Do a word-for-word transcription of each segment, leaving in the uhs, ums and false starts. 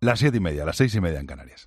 Las siete y media, las seis y media en Canarias.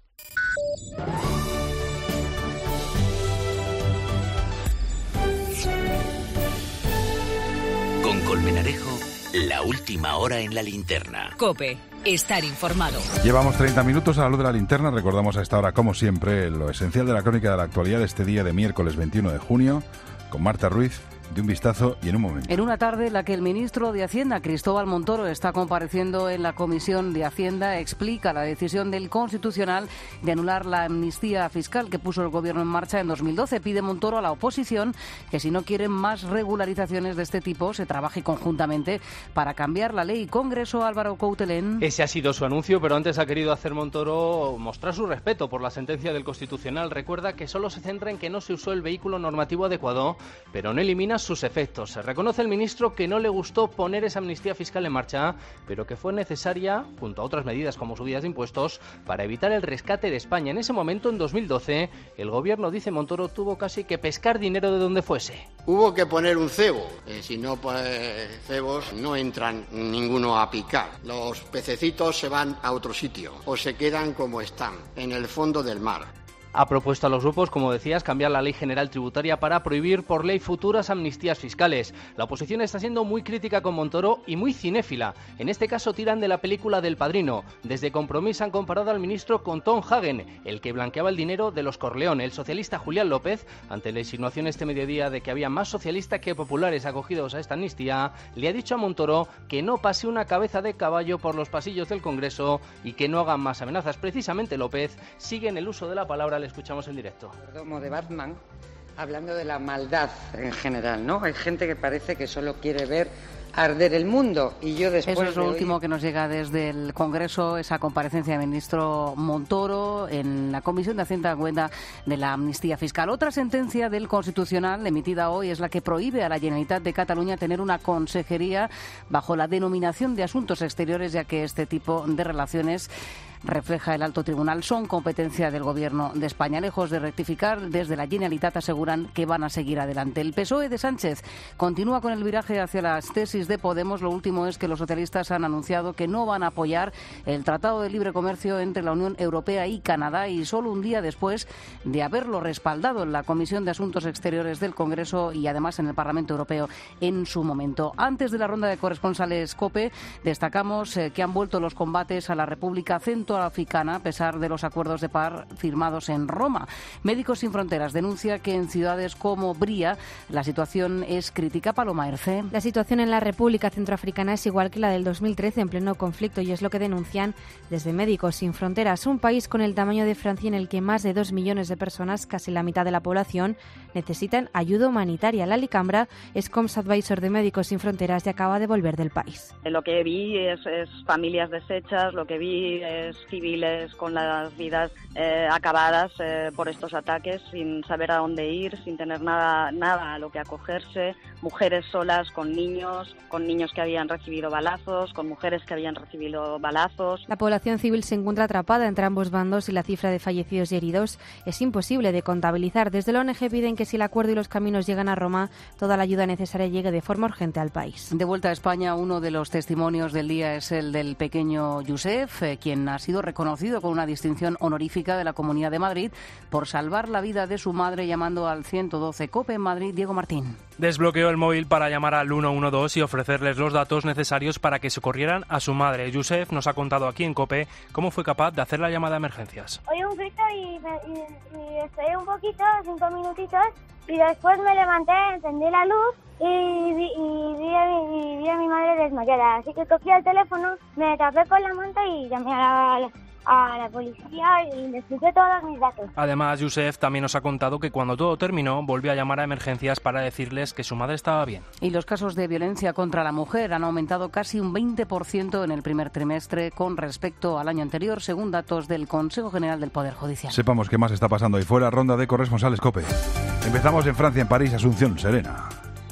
Con Colmenarejo, la última hora en la linterna. COPE, estar informado. Llevamos treinta minutos a la luz de la linterna. Recordamos a esta hora, como siempre, lo esencial de la crónica de la actualidad de este día de miércoles veintiuno de junio, con Marta Ruiz. De un vistazo y en un momento. En una tarde en la que el ministro de Hacienda, Cristóbal Montoro, está compareciendo en la Comisión de Hacienda, explica la decisión del Constitucional de anular la amnistía fiscal que puso el Gobierno en marcha en dos mil doce. Pide Montoro a la oposición que si no quieren más regularizaciones de este tipo, se trabaje conjuntamente para cambiar la ley. Congreso, Álvaro Coutelén. Ese ha sido su anuncio, pero antes ha querido hacer Montoro mostrar su respeto por la sentencia del Constitucional. Recuerda que solo se centra en que no se usó el vehículo normativo adecuado, pero no elimina sus efectos. Se reconoce el ministro que no le gustó poner esa amnistía fiscal en marcha, pero que fue necesaria, junto a otras medidas como subidas de impuestos, para evitar el rescate de España. En ese momento, en dos mil doce, el gobierno, dice Montoro, tuvo casi que pescar dinero de donde fuese. Hubo que poner un cebo, eh, si no, pues cebos no entran ninguno a picar. Los pececitos se van a otro sitio o se quedan como están, en el fondo del mar. Ha propuesto a los grupos, como decías, cambiar la Ley General Tributaria para prohibir por ley futuras amnistías fiscales. La oposición está siendo muy crítica con Montoro y muy cinéfila. En este caso tiran de la película del Padrino. Desde Compromís han comparado al ministro con Tom Hagen, el que blanqueaba el dinero de los Corleone. El socialista Julián López, ante la insinuación este mediodía de que había más socialistas que populares acogidos a esta amnistía, le ha dicho a Montoro que no pase una cabeza de caballo por los pasillos del Congreso y que no hagan más amenazas. Precisamente López sigue en el uso de la palabra. Le escuchamos en directo. Como de Batman, hablando de la maldad en general, ¿no? Hay gente que parece que solo quiere ver arder el mundo y yo después... Eso es lo de último hoy... que nos llega desde el Congreso, esa comparecencia del ministro Montoro en la Comisión de Hacienda cuenta de la amnistía fiscal. Otra sentencia del Constitucional emitida hoy es la que prohíbe a la Generalitat de Cataluña tener una consejería bajo la denominación de Asuntos Exteriores, ya que este tipo de relaciones, refleja el alto tribunal, son competencia del Gobierno de España. Lejos de rectificar, desde la Generalitat aseguran que van a seguir adelante. El P S O E de Sánchez continúa con el viraje hacia las tesis de Podemos. Lo último es que los socialistas han anunciado que no van a apoyar el Tratado de Libre Comercio entre la Unión Europea y Canadá, y solo un día después de haberlo respaldado en la Comisión de Asuntos Exteriores del Congreso y además en el Parlamento Europeo en su momento. Antes de la ronda de corresponsales COPE, destacamos eh, que han vuelto los combates a la República Centroafricana a pesar de los acuerdos de paz firmados en Roma. Médicos Sin Fronteras denuncia que en ciudades como Bria la situación es crítica. Paloma Erce. La situación en la República Centroafricana es igual que la del dos mil trece, en pleno conflicto, y es lo que denuncian desde Médicos Sin Fronteras. Un país con el tamaño de Francia en el que más de dos millones de personas, casi la mitad de la población, necesitan ayuda humanitaria. Lali Cambra es Coms Advisor de Médicos Sin Fronteras y acaba de volver del país. Lo que vi es, es familias deshechas, lo que vi es civiles con las vidas eh, acabadas eh, por estos ataques, sin saber a dónde ir, sin tener nada, nada a lo que acogerse, mujeres solas con niños, con niños que habían recibido balazos, con mujeres que habían recibido balazos. La población civil se encuentra atrapada entre ambos bandos y la cifra de fallecidos y heridos es imposible de contabilizar. Desde la O N G piden que si el acuerdo y los caminos llegan a Roma, toda la ayuda necesaria llegue de forma urgente al país. De vuelta a España, uno de los testimonios del día es el del pequeño Josep, eh, quien ha sido reconocido con una distinción honorífica de la Comunidad de Madrid por salvar la vida de su madre llamando al ciento doce. COPE en Madrid, Diego Martín. Desbloqueó el móvil para llamar al uno uno dos y ofrecerles los datos necesarios para que socorrieran a su madre. Josep nos ha contado aquí en COPE cómo fue capaz de hacer la llamada de emergencias. Oí un grito y, me, y, y esperé un poquito, cinco minutitos, y después me levanté, encendí la luz y vi, y vi, a, mi, y vi a mi madre desmayada. Así que cogí el teléfono, me tapé con la manta y llamé a la, a la policía y le expliqué todos mis datos. Además, Josep también nos ha contado que cuando todo terminó, volvió a llamar a emergencias para decirles que su madre estaba bien. Y los casos de violencia contra la mujer han aumentado casi un veinte por ciento en el primer trimestre con respecto al año anterior, según datos del Consejo General del Poder Judicial. Sepamos qué más está pasando ahí fuera. Ronda de corresponsales COPE. Empezamos en Francia, en París, Asunción, Serena.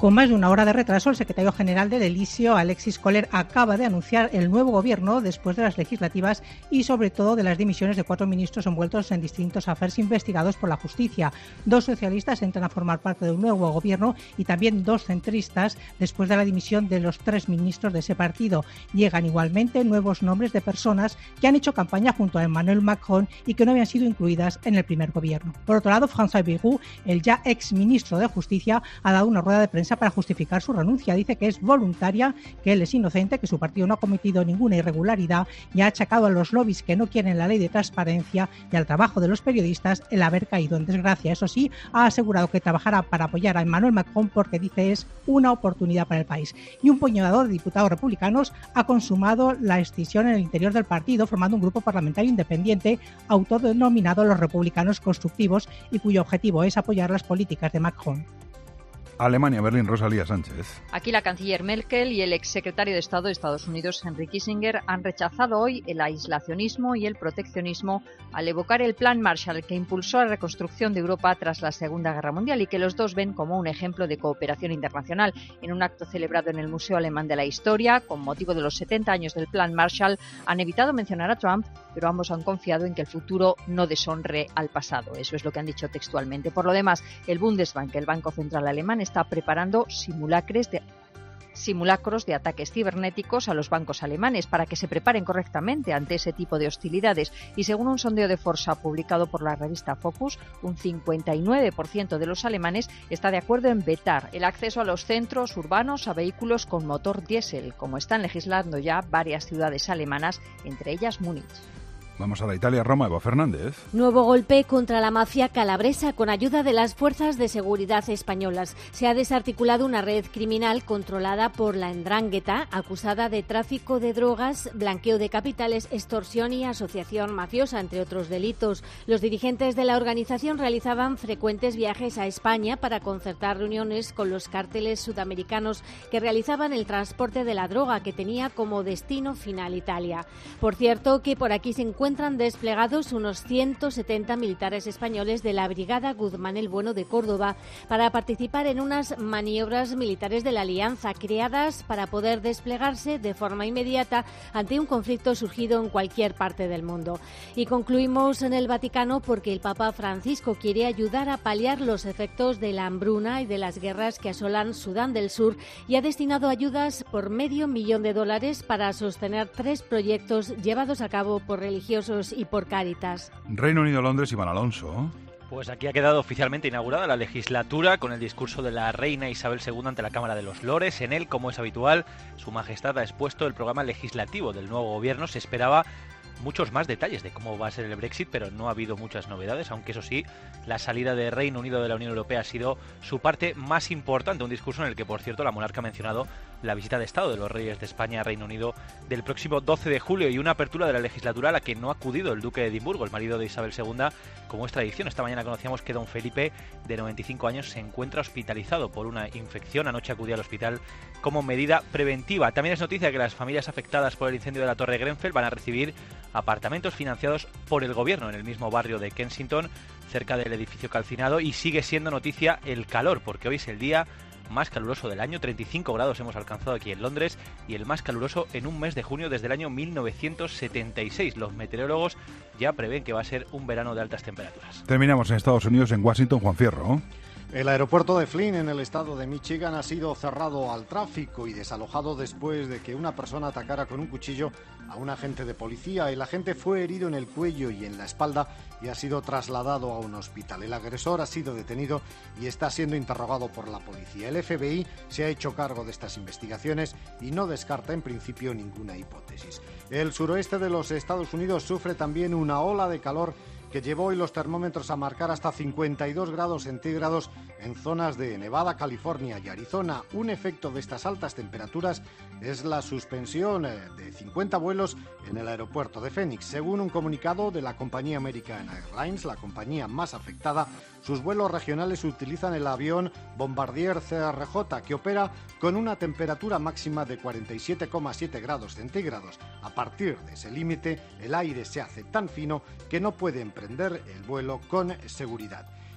Con más de una hora de retraso, el secretario general del Elíseo, Alexis Kohler, acaba de anunciar el nuevo gobierno después de las legislativas y sobre todo de las dimisiones de cuatro ministros envueltos en distintos aferes investigados por la justicia. Dos socialistas entran a formar parte de un nuevo gobierno y también dos centristas después de la dimisión de los tres ministros de ese partido. Llegan igualmente nuevos nombres de personas que han hecho campaña junto a Emmanuel Macron y que no habían sido incluidas en el primer gobierno. Por otro lado, François Bayrou, el ya ex ministro de Justicia, ha dado una rueda de prensa para justificar su renuncia. Dice que es voluntaria, que él es inocente, que su partido no ha cometido ninguna irregularidad y ha achacado a los lobbies que no quieren la ley de transparencia y al trabajo de los periodistas el haber caído en desgracia. Eso sí, ha asegurado que trabajará para apoyar a Emmanuel Macron porque dice es una oportunidad para el país. Y un puñado de diputados republicanos ha consumado la escisión en el interior del partido, formando un grupo parlamentario independiente autodenominado los Republicanos Constructivos y cuyo objetivo es apoyar las políticas de Macron. Alemania, Berlín, Rosalía Sánchez. Aquí la canciller Merkel y el exsecretario de Estado de Estados Unidos, Henry Kissinger, han rechazado hoy el aislacionismo y el proteccionismo al evocar el Plan Marshall que impulsó la reconstrucción de Europa tras la Segunda Guerra Mundial y que los dos ven como un ejemplo de cooperación internacional. En un acto celebrado en el Museo Alemán de la Historia, con motivo de los setenta años del Plan Marshall, han evitado mencionar a Trump, pero ambos han confiado en que el futuro no deshonre al pasado. Eso es lo que han dicho textualmente. Por lo demás, el Bundesbank, el Banco Central Alemán, está preparando simulacros de, simulacros de ataques cibernéticos a los bancos alemanes para que se preparen correctamente ante ese tipo de hostilidades. Y según un sondeo de Forsa publicado por la revista Focus, un cincuenta y nueve por ciento de los alemanes está de acuerdo en vetar el acceso a los centros urbanos a vehículos con motor diésel, como están legislando ya varias ciudades alemanas, entre ellas Múnich. Vamos a la Italia, Roma, Eva Fernández. Nuevo golpe contra la mafia calabresa con ayuda de las fuerzas de seguridad españolas. Se ha desarticulado una red criminal controlada por la 'Ndrangheta, acusada de tráfico de drogas, blanqueo de capitales, extorsión y asociación mafiosa, entre otros delitos. Los dirigentes de la organización realizaban frecuentes viajes a España para concertar reuniones con los cárteles sudamericanos que realizaban el transporte de la droga, que tenía como destino final Italia. Por cierto, que por aquí se encuentra encuentran desplegados unos ciento setenta militares españoles de la Brigada Guzmán el Bueno de Córdoba para participar en unas maniobras militares de la Alianza creadas para poder desplegarse de forma inmediata ante un conflicto surgido en cualquier parte del mundo. Y concluimos en el Vaticano porque el Papa Francisco quiere ayudar a paliar los efectos de la hambruna y de las guerras que asolan Sudán del Sur y ha destinado ayudas por medio millón de dólares para sostener tres proyectos llevados a cabo por religiosos y por Cáritas. Reino Unido, Londres, Iván Alonso. Pues aquí ha quedado oficialmente inaugurada la legislatura con el discurso de la reina Isabel segunda ante la Cámara de los Lores. En él, como es habitual, Su Majestad ha expuesto el programa legislativo del nuevo gobierno. Se esperaba muchos más detalles de cómo va a ser el Brexit, pero no ha habido muchas novedades, aunque eso sí, la salida de Reino Unido de la Unión Europea ha sido su parte más importante, un discurso en el que, por cierto, la monarca ha mencionado la visita de Estado de los reyes de España a Reino Unido del próximo doce de julio y una apertura de la legislatura a la que no ha acudido el duque de Edimburgo, el marido de Isabel segunda, como es tradición. Esta mañana conocíamos que don Felipe, de noventa y cinco años, se encuentra hospitalizado por una infección. Anoche acudía al hospital como medida preventiva. También es noticia que las familias afectadas por el incendio de la Torre Grenfell van a recibir apartamentos financiados por el gobierno en el mismo barrio de Kensington, cerca del edificio calcinado, y sigue siendo noticia el calor, porque hoy es el día más caluroso del año. Treinta y cinco grados hemos alcanzado aquí en Londres y el más caluroso en un mes de junio desde el año mil novecientos setenta y seis. Los meteorólogos ya prevén que va a ser un verano de altas temperaturas. Terminamos en Estados Unidos, en Washington, Juan Fierro. El aeropuerto de Flint, en el estado de Michigan, ha sido cerrado al tráfico y desalojado después de que una persona atacara con un cuchillo a un agente de policía. El agente fue herido en el cuello y en la espalda y ha sido trasladado a un hospital. El agresor ha sido detenido y está siendo interrogado por la policía. El F B I se ha hecho cargo de estas investigaciones y no descarta en principio ninguna hipótesis. El suroeste de los Estados Unidos sufre también una ola de calor que llevó hoy los termómetros a marcar hasta cincuenta y dos grados centígrados en zonas de Nevada, California y Arizona. Un efecto de estas altas temperaturas es la suspensión de cincuenta vuelos en el aeropuerto de Phoenix. Según un comunicado de la compañía American Airlines, la compañía más afectada, sus vuelos regionales utilizan el avión Bombardier C R J, que opera con una temperatura máxima de cuarenta y siete coma siete grados centígrados. A partir de ese límite, el aire se hace tan fino que no puede emprender el vuelo con seguridad.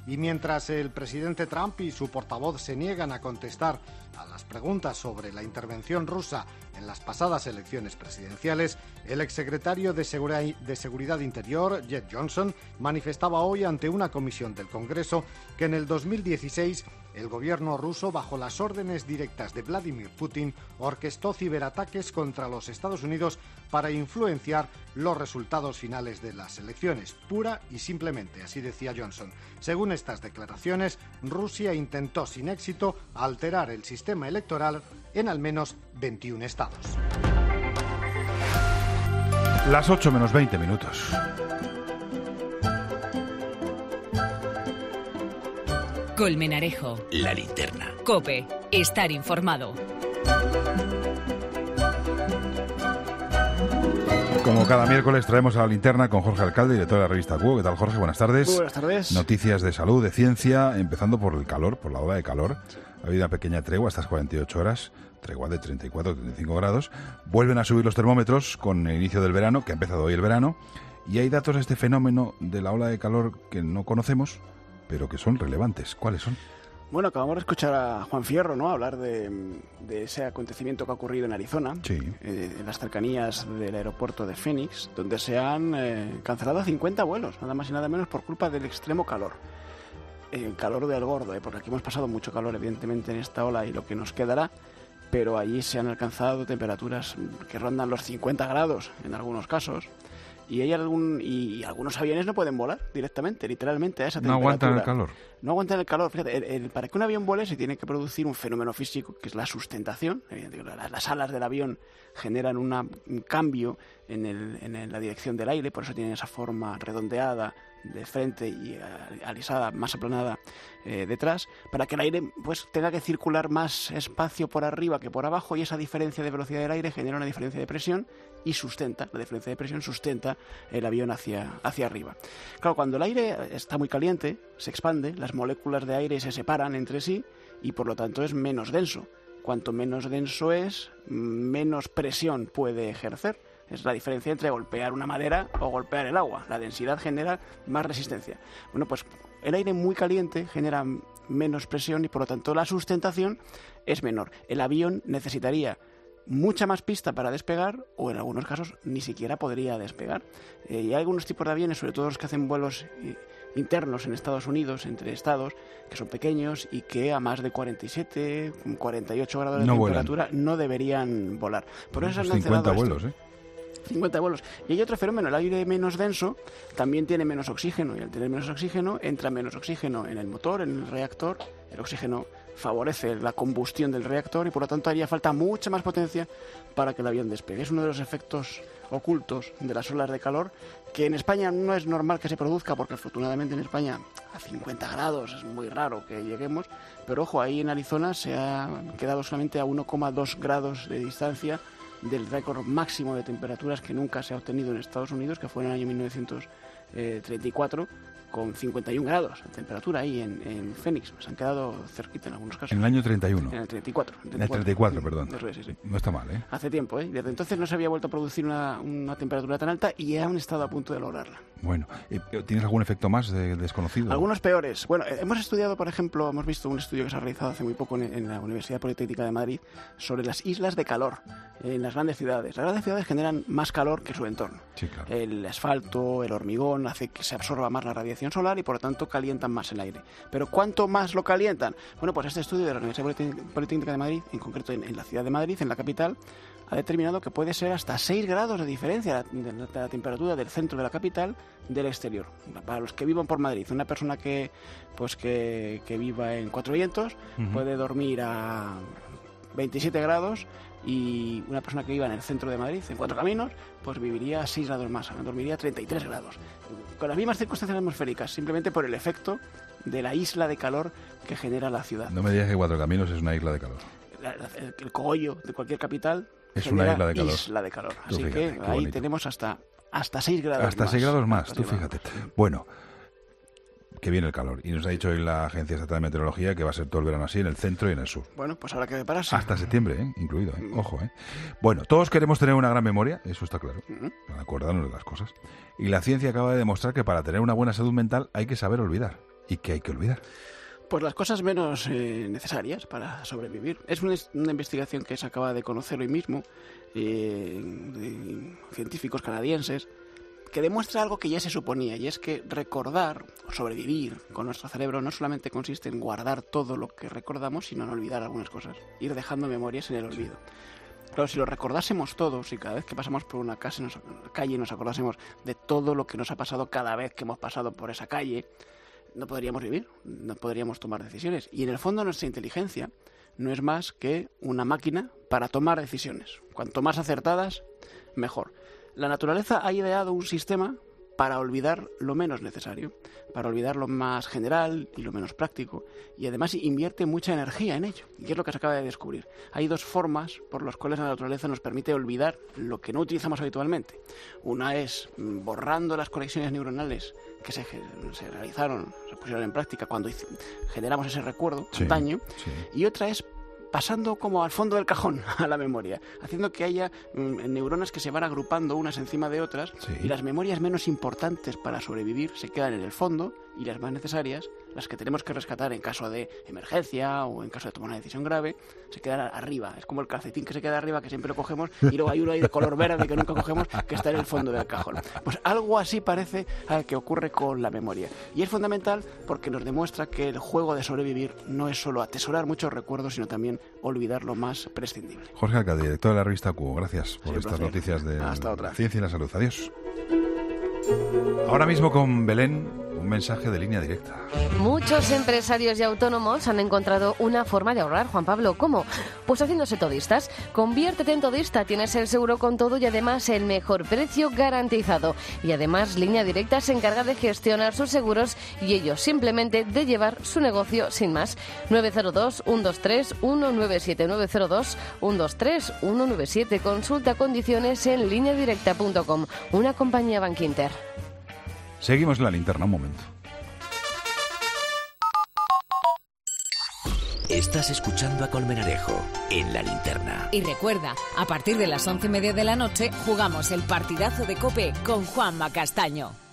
Y mientras el presidente Trump y su portavoz se niegan a contestar a las preguntas sobre la intervención rusa en las pasadas elecciones presidenciales, el exsecretario de Segura- de Seguridad Interior, Jed Johnson, manifestaba hoy ante una comisión del Congreso que en el dos mil dieciséis el gobierno ruso, bajo las órdenes directas de Vladimir Putin, orquestó ciberataques contra los Estados Unidos para influenciar los resultados finales de las elecciones, pura y simplemente, así decía Johnson. Según estas declaraciones, Rusia intentó sin éxito alterar el sistema electoral en al menos veintiún estados. Las ocho menos veinte minutos. Colmenarejo. La linterna. COPE. Estar informado. Como cada miércoles traemos a la linterna con Jorge Alcalde, director de la revista Q. ¿Qué tal, Jorge? Buenas tardes. Muy buenas tardes. Noticias de salud, de ciencia, empezando por el calor, por la ola de calor. Ha habido una pequeña tregua, estas cuarenta y ocho horas, tregua de treinta y cuatro a treinta y cinco grados. Vuelven a subir los termómetros con el inicio del verano, que ha empezado hoy el verano, y hay datos de este fenómeno de la ola de calor que no conocemos, pero que son relevantes. ¿Cuáles son? Bueno, acabamos de escuchar a Juan Fierro, ¿no?, hablar de, de ese acontecimiento que ha ocurrido en Arizona, sí. eh, en las cercanías del aeropuerto de Phoenix, donde se han eh, cancelado cincuenta vuelos, nada más y nada menos por culpa del extremo calor. El calor del gordo, ¿eh? Porque aquí hemos pasado mucho calor, evidentemente, en esta ola y lo que nos quedará, pero allí se han alcanzado temperaturas que rondan los cincuenta grados en algunos casos. Y hay algún y algunos aviones no pueden volar directamente, literalmente, a esa temperatura. No aguantan el calor. No aguantan el calor. Fíjate, el, el, para que un avión vuele se tiene que producir un fenómeno físico, que es la sustentación. Las, las alas del avión generan una, un cambio en, el, en la dirección del aire, por eso tienen esa forma redondeada de frente y alisada, más aplanada eh, detrás, para que el aire pues tenga que circular más espacio por arriba que por abajo, y esa diferencia de velocidad del aire genera una diferencia de presión y sustenta, la diferencia de presión sustenta el avión hacia, hacia arriba. Claro, cuando el aire está muy caliente, se expande, las moléculas de aire se separan entre sí y por lo tanto es menos denso. Cuanto menos denso es, menos presión puede ejercer. Es la diferencia entre golpear una madera o golpear el agua. La densidad genera más resistencia. Bueno, pues el aire muy caliente genera menos presión y por lo tanto la sustentación es menor. El avión necesitaría mucha más pista para despegar, o en algunos casos ni siquiera podría despegar. Eh, y hay algunos tipos de aviones, sobre todo los que hacen vuelos eh, internos en Estados Unidos, entre estados, que son pequeños y que a más de cuarenta y siete, cuarenta y ocho grados de no temperatura vuelan. No deberían volar. Por eso pues han cincuenta cancelado vuelos, esto. ¿eh? cincuenta vuelos. Y hay otro fenómeno, el aire menos denso también tiene menos oxígeno, y al tener menos oxígeno entra menos oxígeno en el motor, en el reactor. El oxígeno favorece la combustión del reactor y por lo tanto haría falta mucha más potencia para que el avión despegue. Es uno de los efectos ocultos de las olas de calor, que en España no es normal que se produzca, porque afortunadamente en España a cincuenta grados es muy raro que lleguemos, pero ojo, ahí en Arizona se ha quedado solamente a uno coma dos grados de distancia del récord máximo de temperaturas que nunca se ha obtenido en Estados Unidos, que fue en el año mil novecientos treinta y cuatro, con cincuenta y un grados de temperatura ahí en, en Phoenix. Se han quedado cerquita en algunos casos. En el año treinta y uno. En el treinta y cuatro. En el treinta y cuatro, perdón. Sí, sí. No está mal, ¿eh? Hace tiempo, ¿eh? Desde entonces no se había vuelto a producir una, una temperatura tan alta y han estado a punto de lograrla. Bueno, ¿tienes algún efecto más de desconocido? Algunos peores. Bueno, hemos estudiado, por ejemplo, hemos visto un estudio que se ha realizado hace muy poco en, en la Universidad Politécnica de Madrid sobre las islas de calor en las grandes ciudades. Las grandes ciudades generan más calor que su entorno. Sí, claro. El asfalto, el hormigón hace que se absorba más la radiación solar y por lo tanto calientan más el aire. Pero ¿cuánto más lo calientan? Bueno, pues este estudio de la Universidad Politécnica de Madrid, en concreto en, en la ciudad de Madrid, en la capital, ha determinado que puede ser hasta seis grados de diferencia de la, de la temperatura del centro de la capital del exterior. Para los que vivan por Madrid, una persona que pues que, que viva en Cuatro Vientos uh-huh. puede dormir a veintisiete grados, y una persona que viva en el centro de Madrid, en Cuatro Caminos, pues viviría a seis grados más, dormiría a treinta y tres grados. Con las mismas circunstancias atmosféricas, simplemente por el efecto de la isla de calor que genera la ciudad. No me digas que Cuatro Caminos es una isla de calor. La, la, el, el cogollo de cualquier capital es una isla de calor. Isla de calor. Tú Así fíjate, que ahí bonito. tenemos hasta hasta seis grados hasta más. seis grados más, hasta tú fíjate. Bueno, que viene el calor. Y nos ha dicho hoy la Agencia Estatal de Meteorología que va a ser todo el verano así en el centro y en el sur. Bueno, pues habrá que prepararse. Hasta septiembre, ¿eh? Incluido, ¿eh? Ojo, ¿eh? Bueno, todos queremos tener una gran memoria, eso está claro, Uh-huh. para acordarnos de las cosas. Y la ciencia acaba de demostrar que para tener una buena salud mental hay que saber olvidar. ¿Y qué hay que olvidar? Pues las cosas menos eh, necesarias para sobrevivir. Es una, una investigación que se acaba de conocer hoy mismo, eh, de científicos canadienses, que demuestra algo que ya se suponía, y es que recordar o sobrevivir con nuestro cerebro no solamente consiste en guardar todo lo que recordamos, sino en olvidar algunas cosas, ir dejando memorias en el olvido. Claro, si lo recordásemos todos y cada vez que pasamos por una casa, nos, calle nos acordásemos de todo lo que nos ha pasado cada vez que hemos pasado por esa calle, no podríamos vivir, no podríamos tomar decisiones. Y en el fondo nuestra inteligencia no es más que una máquina para tomar decisiones. Cuanto más acertadas, mejor. La naturaleza ha ideado un sistema para olvidar lo menos necesario, para olvidar lo más general y lo menos práctico, y además invierte mucha energía en ello, y es lo que se acaba de descubrir. Hay dos formas por las cuales la naturaleza nos permite olvidar lo que no utilizamos habitualmente. Una es borrando las conexiones neuronales que se, se realizaron, se pusieron en práctica cuando generamos ese recuerdo, Sí, antaño, sí. y otra es pasando como al fondo del cajón a la memoria, haciendo que haya mm, neuronas que se van agrupando unas encima de otras, Sí. y las memorias menos importantes para sobrevivir se quedan en el fondo, y las más necesarias, las que tenemos que rescatar en caso de emergencia o en caso de tomar una decisión grave, se quedan arriba. Es como el calcetín que se queda arriba, que siempre lo cogemos, y luego hay uno ahí de color verde que nunca cogemos, que está en el fondo del cajón. Pues algo así parece al que ocurre con la memoria. Y es fundamental porque nos demuestra que el juego de sobrevivir no es solo atesorar muchos recuerdos, sino también olvidar lo más prescindible. Jorge Alcalde, director de la revista Q, gracias por Sí, estas placer. noticias de Hasta otra. la ciencia y la salud. Adiós. Ahora mismo con Belén, un mensaje de Línea Directa. Muchos empresarios y autónomos han encontrado una forma de ahorrar. Juan Pablo, ¿cómo? Pues haciéndose todistas. Conviértete en todista, tienes el seguro con todo y además el mejor precio garantizado. Y además Línea Directa se encarga de gestionar sus seguros y ellos simplemente de llevar su negocio sin más. nueve cero dos, uno dos tres, uno nueve siete, nueve cero dos, uno dos tres, uno nueve siete. Consulta condiciones en línea directa punto com, una compañía Bankinter. Seguimos en la linterna, un momento. Estás escuchando a Colmenarejo en La Linterna. Y recuerda, a partir de las once y media de la noche jugamos el partidazo de COPE con Juanma Castaño.